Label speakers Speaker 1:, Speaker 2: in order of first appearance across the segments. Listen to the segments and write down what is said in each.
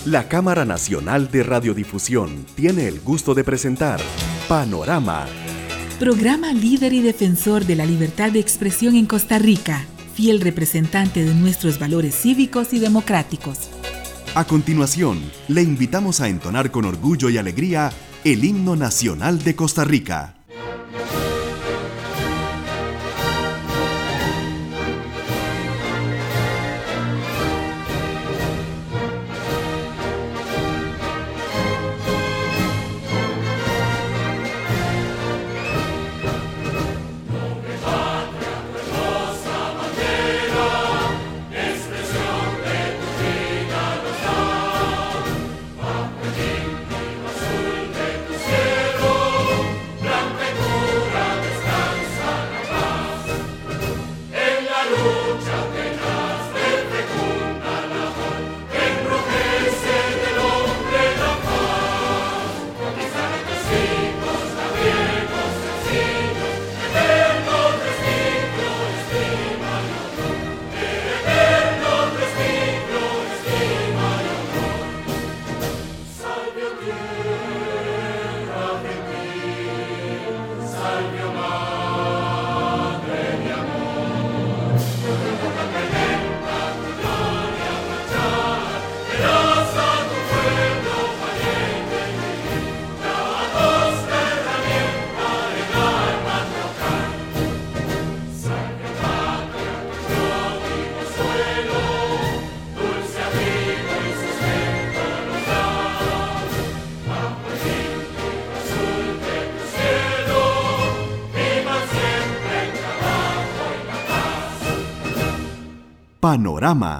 Speaker 1: La Cámara Nacional de Radiodifusión tiene el gusto de presentar Panorama.
Speaker 2: Programa líder y defensor de la libertad de expresión en Costa Rica, fiel representante de nuestros valores cívicos y democráticos.
Speaker 1: A continuación, le invitamos a entonar con orgullo y alegría el himno nacional de Costa Rica. Panorama.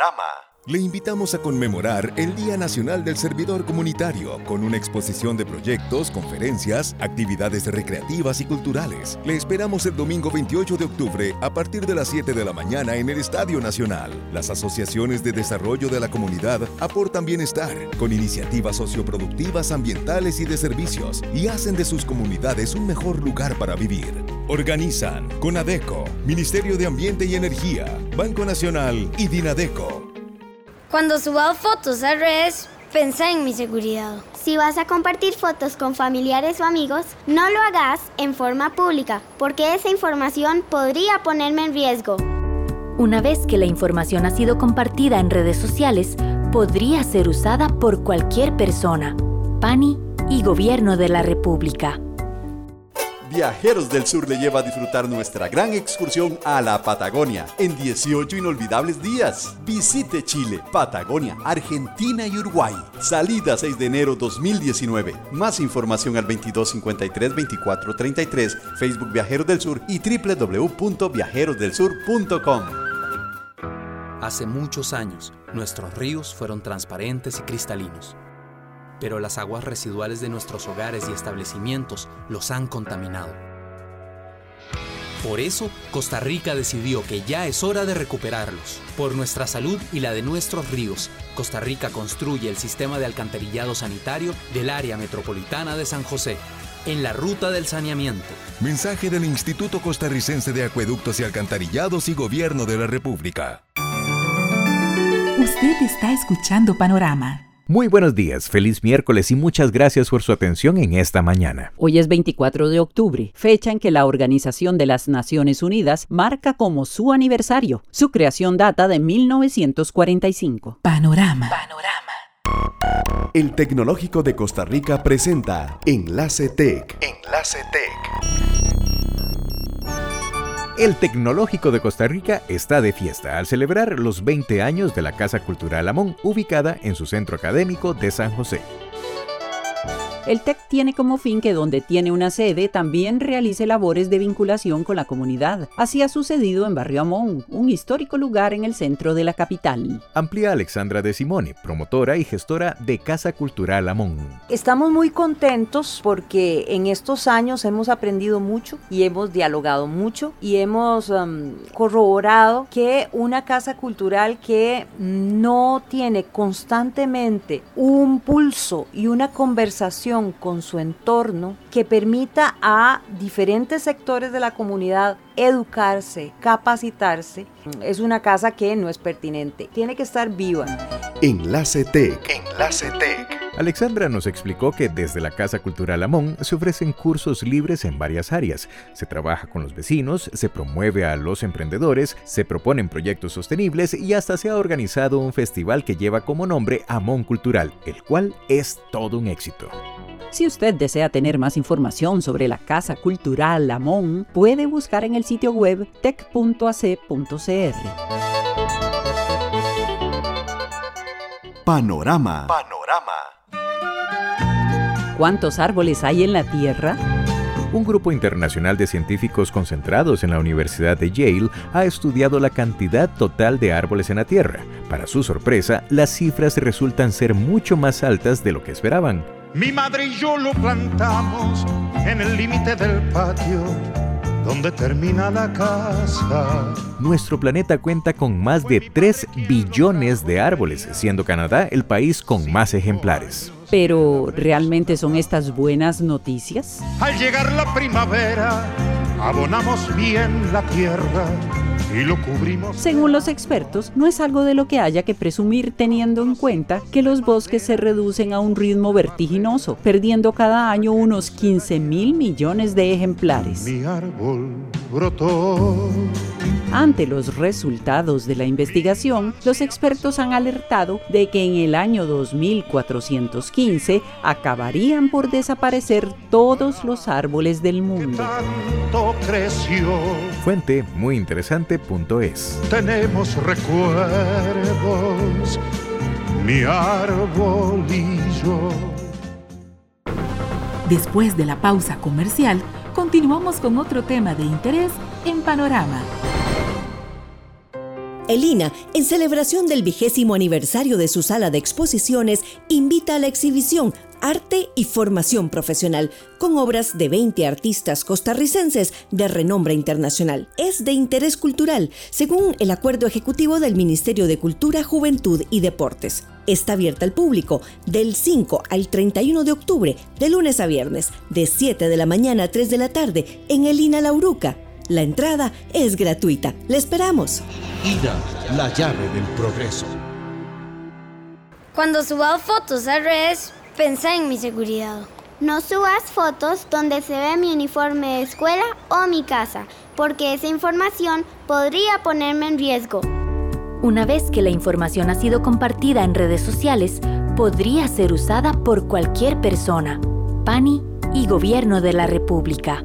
Speaker 3: Le invitamos a conmemorar el Día Nacional del Servidor Comunitario con una exposición de proyectos, conferencias, actividades recreativas y culturales. Le esperamos el domingo 28 de octubre a partir de las 7 de la mañana en el Estadio Nacional. Las asociaciones de desarrollo de la comunidad aportan bienestar con iniciativas socioproductivas, ambientales y de servicios y hacen de sus comunidades un mejor lugar para vivir. Organizan CONADECO, Ministerio de Ambiente y Energía, Banco Nacional y Dinadeco.
Speaker 4: Cuando suba fotos a redes, pensá en mi seguridad.
Speaker 5: Si vas a compartir fotos con familiares o amigos, no lo hagas en forma pública, porque esa información podría ponerme en riesgo.
Speaker 6: Una vez que la información ha sido compartida en redes sociales, podría ser usada por cualquier persona. PANI y Gobierno de la República.
Speaker 1: Viajeros del Sur le lleva a disfrutar nuestra gran excursión a la Patagonia en 18 inolvidables días. Visite Chile, Patagonia, Argentina y Uruguay. Salida 6 de enero 2019. Más información al 2253-2433, Facebook Viajeros del Sur y www.viajerosdelsur.com.
Speaker 7: Hace muchos años, nuestros ríos fueron transparentes y cristalinos. Pero las aguas residuales de nuestros hogares y establecimientos los han contaminado. Por eso, Costa Rica decidió que ya es hora de recuperarlos. Por nuestra salud y la de nuestros ríos, Costa Rica construye el sistema de alcantarillado sanitario del área metropolitana de San José, en la ruta del saneamiento.
Speaker 3: Mensaje del Instituto Costarricense de Acueductos y Alcantarillados y Gobierno de la República.
Speaker 2: Usted está escuchando Panorama.
Speaker 8: Muy buenos días, feliz miércoles y muchas gracias por su atención en esta mañana.
Speaker 9: Hoy es 24 de octubre, fecha en que la Organización de las Naciones Unidas marca como su aniversario. Su creación data de 1945.
Speaker 2: Panorama.
Speaker 1: El Tecnológico de Costa Rica presenta Enlace Tech.
Speaker 8: El Tecnológico de Costa Rica está de fiesta al celebrar los 20 años de la Casa Cultural Amón, ubicada en su centro académico de San José.
Speaker 9: El TEC tiene como fin que donde tiene una sede también realice labores de vinculación con la comunidad. Así ha sucedido en Barrio Amón, un histórico lugar en el centro de la capital.
Speaker 8: Amplía Alexandra de Simone, promotora y gestora de Casa Cultural Amón.
Speaker 10: Estamos muy contentos porque en estos años hemos aprendido mucho y hemos dialogado mucho y hemos corroborado que una casa cultural que no tiene constantemente un pulso y una conversación relación con su entorno que permita a diferentes sectores de la comunidad educarse, capacitarse, es una casa que no es pertinente. Tiene que estar viva.
Speaker 3: Enlace Tech. Enlace Tech.
Speaker 8: Alexandra nos explicó que desde la Casa Cultural Amón se ofrecen cursos libres en varias áreas. Se trabaja con los vecinos, se promueve a los emprendedores, se proponen proyectos sostenibles y hasta se ha organizado un festival que lleva como nombre Amón Cultural, el cual es todo un éxito.
Speaker 9: Si usted desea tener más información sobre la Casa Cultural Amón, puede buscar en el sitio web tec.ac.cr.
Speaker 1: Panorama.
Speaker 9: ¿Cuántos árboles hay en la Tierra?
Speaker 8: Un grupo internacional de científicos concentrados en la Universidad de Yale ha estudiado la cantidad total de árboles en la Tierra. Para su sorpresa, las cifras resultan ser mucho más altas de lo que esperaban.
Speaker 11: Mi madre y yo lo plantamos en el límite del patio, donde termina la casa.
Speaker 8: Nuestro planeta cuenta con más de 3 billones de árboles, siendo Canadá el país con más ejemplares.
Speaker 9: ¿Pero realmente son estas buenas noticias?
Speaker 11: Al llegar la primavera, abonamos bien la tierra y lo cubrimos.
Speaker 9: Según los expertos, no es algo de lo que haya que presumir teniendo en cuenta que los bosques se reducen a un ritmo vertiginoso, perdiendo cada año unos 15,000 millones de ejemplares.
Speaker 11: Mi árbol brotó.
Speaker 9: Ante los resultados de la investigación, los expertos han alertado de que en el año 2415 acabarían por desaparecer todos los árboles del mundo.
Speaker 11: Tanto creció.
Speaker 8: Fuente muyinteresante.es.
Speaker 11: Tenemos recuerdos, mi árbol y yo.
Speaker 2: Después de la pausa comercial, continuamos con otro tema de interés en Panorama.
Speaker 12: El INA, en celebración del 20º aniversario de su sala de exposiciones, invita a la exhibición Arte y Formación Profesional, con obras de 20 artistas costarricenses de renombre internacional. Es de interés cultural, según el acuerdo ejecutivo del Ministerio de Cultura, Juventud y Deportes. Está abierta al público del 5 al 31 de octubre, de lunes a viernes, de 7 de la mañana a 3 de la tarde, en el INA Lauruca. La entrada es gratuita. ¡Le esperamos!
Speaker 13: INA, la llave del progreso.
Speaker 4: Cuando suba fotos a redes, pensá en mi seguridad.
Speaker 5: No subas fotos donde se ve mi uniforme de escuela o mi casa, porque esa información podría ponerme en riesgo.
Speaker 6: Una vez que la información ha sido compartida en redes sociales, podría ser usada por cualquier persona. PANI y Gobierno de la República.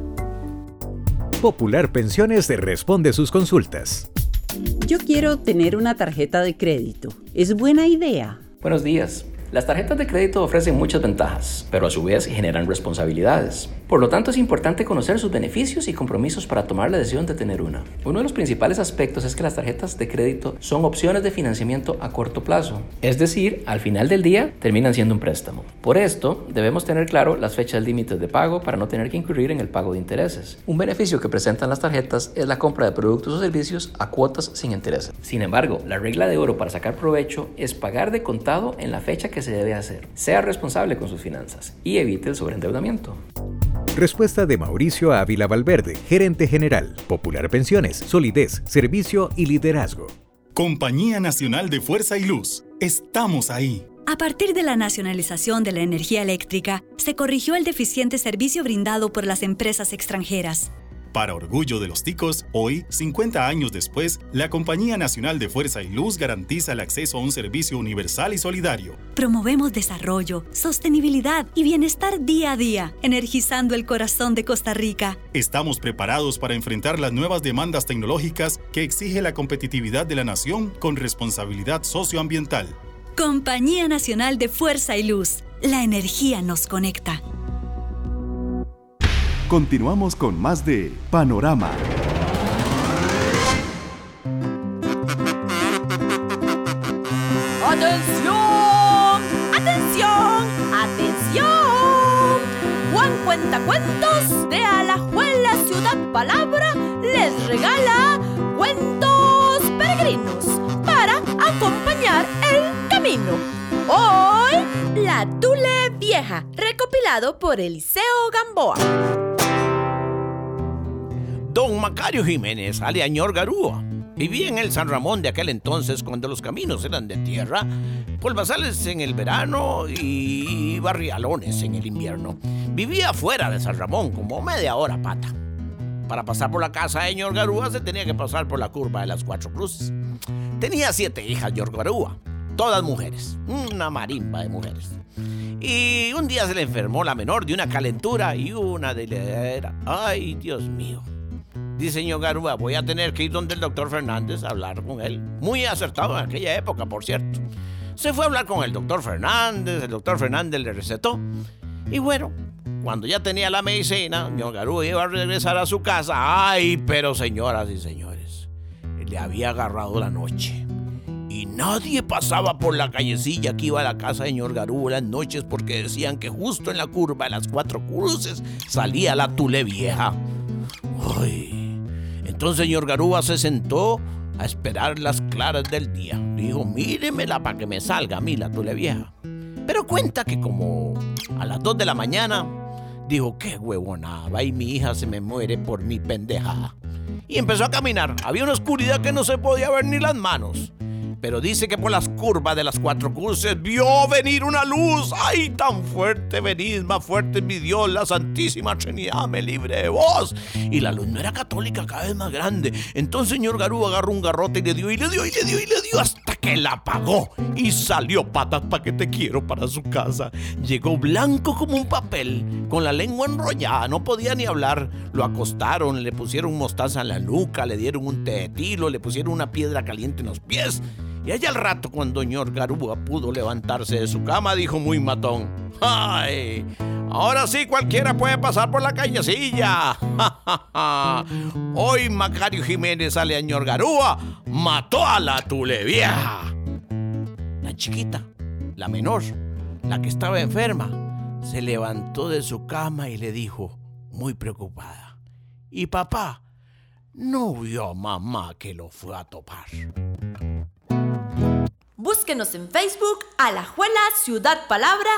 Speaker 8: Popular Pensiones responde sus consultas.
Speaker 9: Yo quiero tener una tarjeta de crédito. ¿Es buena idea?
Speaker 14: Buenos días. Las tarjetas de crédito ofrecen muchas ventajas, pero a su vez generan responsabilidades. Por lo tanto, es importante conocer sus beneficios y compromisos para tomar la decisión de tener una. Uno de los principales aspectos es que las tarjetas de crédito son opciones de financiamiento a corto plazo. Es decir, al final del día, terminan siendo un préstamo. Por esto, debemos tener claro las fechas límites de pago para no tener que incurrir en el pago de intereses. Un beneficio que presentan las tarjetas es la compra de productos o servicios a cuotas sin intereses. Sin embargo, la regla de oro para sacar provecho es pagar de contado en la fecha que se debe hacer. Sea responsable con sus finanzas y evite el sobreendeudamiento.
Speaker 8: Respuesta de Mauricio Ávila Valverde, gerente general, Popular Pensiones, solidez, servicio y liderazgo.
Speaker 15: Compañía Nacional de Fuerza y Luz. Estamos ahí.
Speaker 16: A partir de la nacionalización de la energía eléctrica, se corrigió el deficiente servicio brindado por las empresas extranjeras.
Speaker 15: Para orgullo de los ticos, hoy, 50 años después, la Compañía Nacional de Fuerza y Luz garantiza el acceso a un servicio universal y solidario.
Speaker 16: Promovemos desarrollo, sostenibilidad y bienestar día a día, energizando el corazón de Costa Rica.
Speaker 15: Estamos preparados para enfrentar las nuevas demandas tecnológicas que exige la competitividad de la nación con responsabilidad socioambiental.
Speaker 16: Compañía Nacional de Fuerza y Luz. La energía nos conecta.
Speaker 1: Continuamos con más de Panorama.
Speaker 17: ¡Atención! ¡Atención! ¡Atención! Juan Cuentacuentos de Alajuela, Ciudad Palabra, les regala cuentos peregrinos para acompañar el camino. Hoy, La Tule Vieja, recopilado titulado por Eliseo Gamboa.
Speaker 18: Don Macario Jiménez, alias Ñor Garúa, vivía en el San Ramón de aquel entonces cuando los caminos eran de tierra, polvazales en el verano y barrialones en el invierno. Vivía fuera de San Ramón, como media hora a pata. Para pasar por la casa de Ñor Garúa se tenía que pasar por la curva de las 4 cruces. Tenía 7 hijas Ñor Garúa, todas mujeres, una marimba de mujeres. Y un día se le enfermó la menor de una calentura y una deledera. ¡Ay, Dios mío! Dice Ñor Garúa, voy a tener que ir donde el doctor Fernández a hablar con él. Muy acertado en aquella época, por cierto. Se fue a hablar con el doctor Fernández le recetó. Y bueno, cuando ya tenía la medicina, Ñor Garúa iba a regresar a su casa. ¡Ay, pero señoras y señores! Le había agarrado la noche. Y nadie pasaba por la callecilla que iba a la casa de Ñor Garúa las noches porque decían que justo en la curva de las 4 cruces salía la tule vieja. ¡Ay! Entonces Ñor Garúa se sentó a esperar las claras del día. Dijo, míremela para que me salga a mí la tule vieja. Pero cuenta que como a las 2 de la mañana, dijo, qué huevonada, y mi hija se me muere por mi pendejada. Y empezó a caminar. Había una oscuridad que no se podía ver ni las manos. Pero dice que por las curvas de las 4 cruces vio venir una luz. ¡Ay, tan fuerte venís, más fuerte mi Dios, la Santísima Trinidad me libre de vos! Y la luz no era católica, cada vez más grande. Entonces Ñor Garúa agarró un garrote y le dio hasta que la apagó. Y salió patas pa' que te quiero para su casa. Llegó blanco como un papel, con la lengua enrollada, no podía ni hablar. Lo acostaron, le pusieron mostaza en la nuca, le dieron un té de tilo, le pusieron una piedra caliente en los pies. Y allá al rato, cuando Ñor Garúa pudo levantarse de su cama, dijo muy matón, ¡ay! Ahora sí cualquiera puede pasar por la callecilla. Hoy Macario Jiménez, alias Ñor Garúa, mató a la tule vieja. La chiquita, la menor, la que estaba enferma, se levantó de su cama y le dijo, muy preocupada, ¿y papá no vio a mamá que lo fue a topar?
Speaker 17: Búsquenos en Facebook, Alajuela Ciudad Palabra,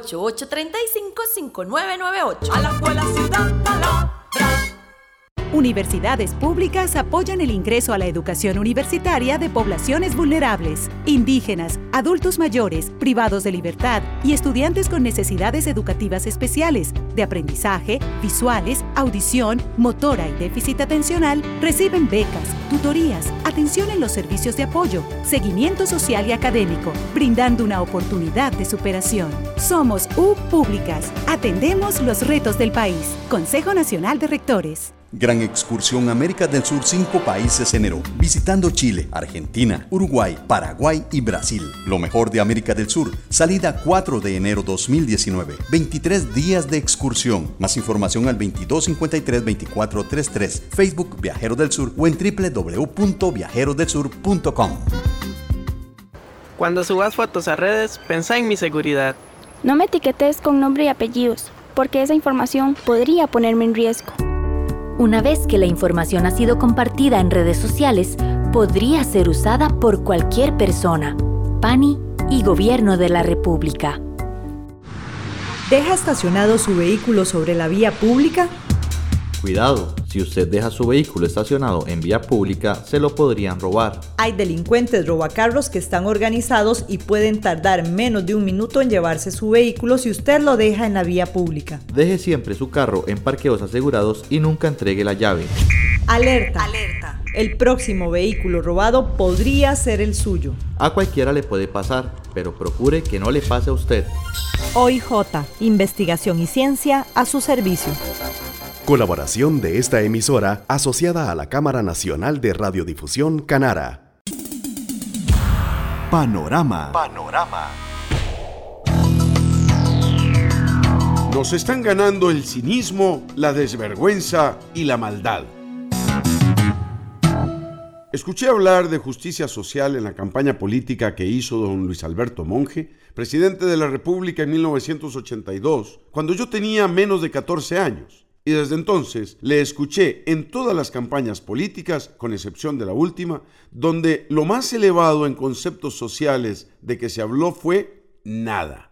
Speaker 17: 8835-5998. Alajuela Ciudad Palabra.
Speaker 19: Universidades públicas apoyan el ingreso a la educación universitaria de poblaciones vulnerables, indígenas, adultos mayores, privados de libertad y estudiantes con necesidades educativas especiales, de aprendizaje, visuales, audición, motora y déficit atencional, reciben becas, tutorías, atención en los servicios de apoyo, seguimiento social y académico, brindando una oportunidad de superación. Somos U Públicas. Atendemos los retos del país. Consejo Nacional de Rectores.
Speaker 1: Gran excursión América del Sur, 5 países enero, visitando Chile, Argentina, Uruguay, Paraguay y Brasil. Lo mejor de América del Sur, salida 4 de enero 2019, 23 días de excursión. Más información al 2253-2433, Facebook Viajero del Sur o en www.viajerosdelsur.com.
Speaker 20: Cuando subas fotos a redes, pensá en mi seguridad.
Speaker 21: No me etiquetes con nombre y apellidos, porque esa información podría ponerme en riesgo.
Speaker 6: Una vez que la información ha sido compartida en redes sociales, podría ser usada por cualquier persona. PANI y Gobierno de la República.
Speaker 22: ¿Deja estacionado su vehículo sobre la vía pública?
Speaker 23: Cuidado, si usted deja su vehículo estacionado en vía pública, se lo podrían robar.
Speaker 22: Hay delincuentes robacarros que están organizados y pueden tardar menos de un minuto en llevarse su vehículo si usted lo deja en la vía pública.
Speaker 23: Deje siempre su carro en parqueos asegurados y nunca entregue la llave.
Speaker 22: ¡Alerta! ¡Alerta! El próximo vehículo robado podría ser el suyo.
Speaker 23: A cualquiera le puede pasar, pero procure que no le pase a usted.
Speaker 22: OIJ, Investigación y Ciencia a su servicio.
Speaker 24: Colaboración de esta emisora asociada a la Cámara Nacional de Radiodifusión Canara. Panorama.
Speaker 25: Nos están ganando el cinismo, la desvergüenza y la maldad. Escuché hablar de justicia social en la campaña política que hizo don Luis Alberto Monge, presidente de la República en 1982, cuando yo tenía menos de 14 años. Y desde entonces le escuché en todas las campañas políticas, con excepción de la última, donde lo más elevado en conceptos sociales de que se habló fue nada.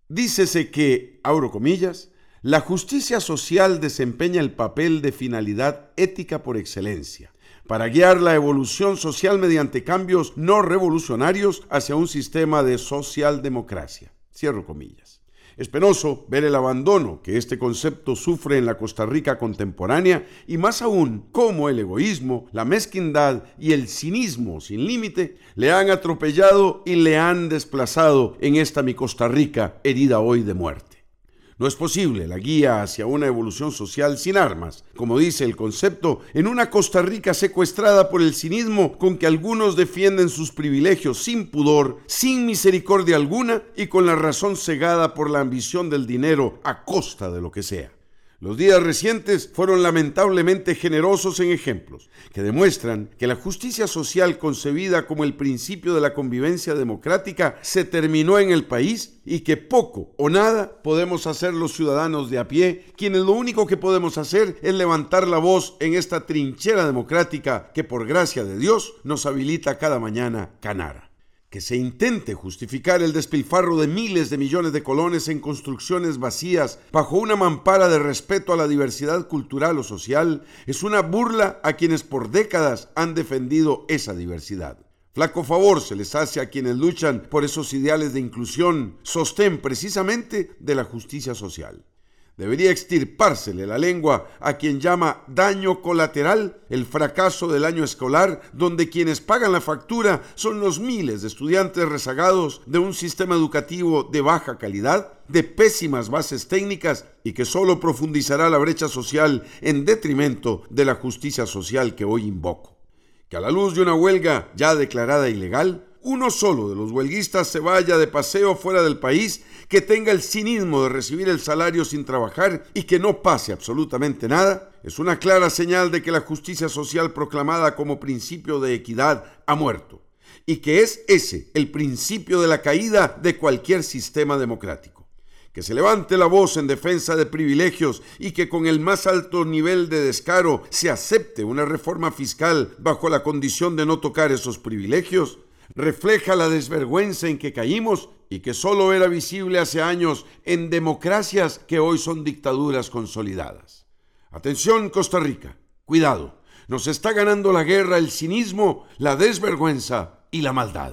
Speaker 25: Dícese que, abro comillas, la justicia social desempeña el papel de finalidad ética por excelencia, para guiar la evolución social mediante cambios no revolucionarios hacia un sistema de socialdemocracia. Cierro comillas. Es penoso ver el abandono que este concepto sufre en la Costa Rica contemporánea y más aún cómo el egoísmo, la mezquindad y el cinismo sin límite le han atropellado y le han desplazado en esta mi Costa Rica herida hoy de muerte. No es posible la guía hacia una evolución social sin armas, como dice el concepto, en una Costa Rica secuestrada por el cinismo con que algunos defienden sus privilegios sin pudor, sin misericordia alguna y con la razón cegada por la ambición del dinero a costa de lo que sea. Los días recientes fueron lamentablemente generosos en ejemplos que demuestran que la justicia social concebida como el principio de la convivencia democrática se terminó en el país y que poco o nada podemos hacer los ciudadanos de a pie, quienes lo único que podemos hacer es levantar la voz en esta trinchera democrática que por gracia de Dios nos habilita cada mañana Canara. Que se intente justificar el despilfarro de miles de millones de colones en construcciones vacías bajo una mampara de respeto a la diversidad cultural o social es una burla a quienes por décadas han defendido esa diversidad. Flaco favor se les hace a quienes luchan por esos ideales de inclusión, sostén precisamente de la justicia social. Debería extirpársele la lengua a quien llama daño colateral el fracaso del año escolar, donde quienes pagan la factura son los miles de estudiantes rezagados de un sistema educativo de baja calidad, de pésimas bases técnicas y que solo profundizará la brecha social en detrimento de la justicia social que hoy invoco. Que a la luz de una huelga ya declarada ilegal, uno solo de los huelguistas se vaya de paseo fuera del país, que tenga el cinismo de recibir el salario sin trabajar y que no pase absolutamente nada, es una clara señal de que la justicia social proclamada como principio de equidad ha muerto, y que es ese el principio de la caída de cualquier sistema democrático. Que se levante la voz en defensa de privilegios y que con el más alto nivel de descaro se acepte una reforma fiscal bajo la condición de no tocar esos privilegios, refleja la desvergüenza en que caímos y que solo era visible hace años en democracias que hoy son dictaduras consolidadas. Atención, Costa Rica, cuidado, nos está ganando la guerra el cinismo, la desvergüenza y la maldad.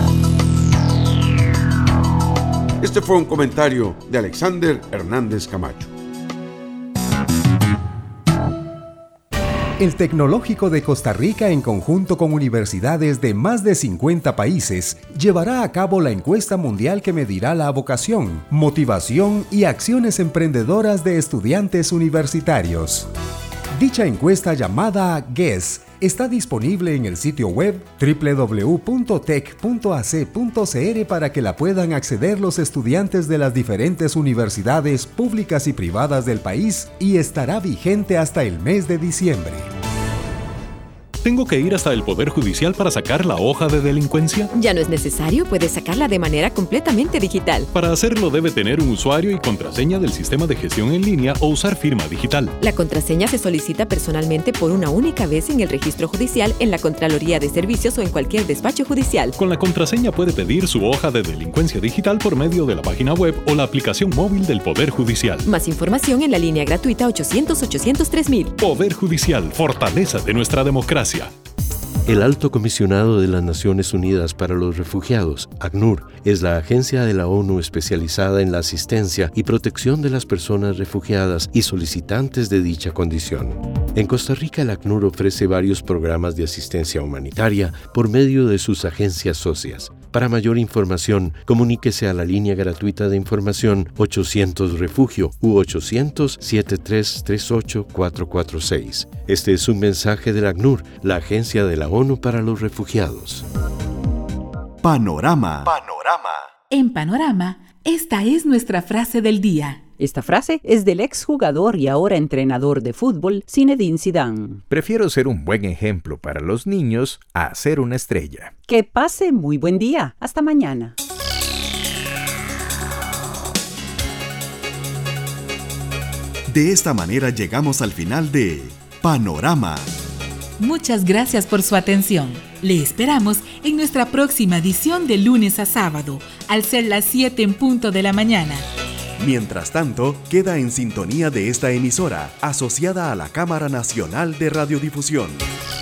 Speaker 25: Este fue un comentario de Alexander Hernández Camacho.
Speaker 2: El Tecnológico de Costa Rica, en conjunto con universidades de más de 50 países, llevará a cabo la encuesta mundial que medirá la vocación, motivación y acciones emprendedoras de estudiantes universitarios. Dicha encuesta, llamada GUESS, está disponible en el sitio web www.tec.ac.cr para que la puedan acceder los estudiantes de las diferentes universidades públicas y privadas del país y estará vigente hasta el mes de diciembre.
Speaker 3: ¿Tengo que ir hasta el Poder Judicial para sacar la hoja de delincuencia?
Speaker 7: Ya no es necesario, puedes sacarla de manera completamente digital.
Speaker 3: Para hacerlo debe tener un usuario y contraseña del sistema de gestión en línea o usar firma digital.
Speaker 7: La contraseña se solicita personalmente por una única vez en el registro judicial, en la Contraloría de Servicios o en cualquier despacho judicial.
Speaker 3: Con la contraseña puede pedir su hoja de delincuencia digital por medio de la página web o la aplicación móvil del Poder Judicial.
Speaker 7: Más información en la línea gratuita 800-800-3000.
Speaker 3: Poder Judicial, fortaleza de nuestra democracia.
Speaker 10: El Alto Comisionado de las Naciones Unidas para los Refugiados, ACNUR, es la agencia de la ONU especializada en la asistencia y protección de las personas refugiadas y solicitantes de dicha condición. En Costa Rica, el ACNUR ofrece varios programas de asistencia humanitaria por medio de sus agencias socias. Para mayor información, comuníquese a la línea gratuita de información 800-REFUGIO u 800-7338-446. Este es un mensaje del ACNUR, la agencia de la ONU para los refugiados.
Speaker 1: Panorama.
Speaker 11: En Panorama, esta es nuestra frase del día.
Speaker 9: Esta frase es del exjugador y ahora entrenador de fútbol, Zinedine Zidane.
Speaker 8: Prefiero ser un buen ejemplo para los niños a ser una estrella.
Speaker 9: Que pase muy buen día. Hasta mañana.
Speaker 1: De esta manera llegamos al final de Panorama.
Speaker 11: Muchas gracias por su atención. Le esperamos en nuestra próxima edición de lunes a sábado, al ser las 7 en punto de la mañana.
Speaker 24: Mientras tanto, queda en sintonía de esta emisora, asociada a la Cámara Nacional de Radiodifusión.